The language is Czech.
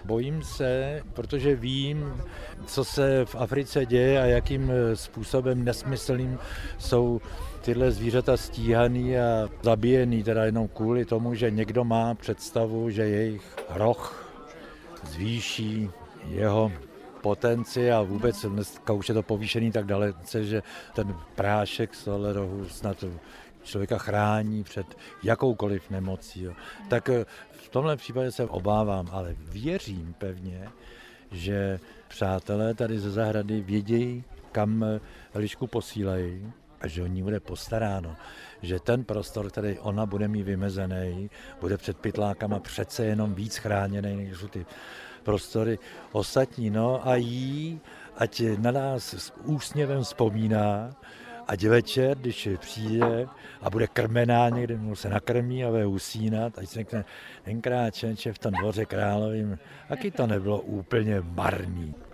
Bojím se, protože vím, co se v Africe děje a jakým způsobem nesmyslným jsou tyhle zvířata stíhaný a zabíjený, teda jenom kvůli tomu, že někdo má představu, že jejich roh zvýší jeho potenci a vůbec dneska už je to povýšený tak dalece, že ten prášek z tohle rohu snad člověka chrání před jakoukoliv nemocí. Jo. Tak v tomhle případě se obávám, ale věřím pevně, že přátelé tady ze zahrady vědějí, kam Elišku posílají a že o ní bude postaráno. Že ten prostor, který ona bude mít vymezený, bude před pytlákama přece jenom víc chráněný, než jsou ty prostory ostatní. No a jí, ať na nás s úsměvem vzpomíná, ať večer, když přijde a bude krmená někde, se nakrmí a bude usínat, ať si řekne, tenkrát Čenče v tom dvoře královým, taky to nebylo úplně marný.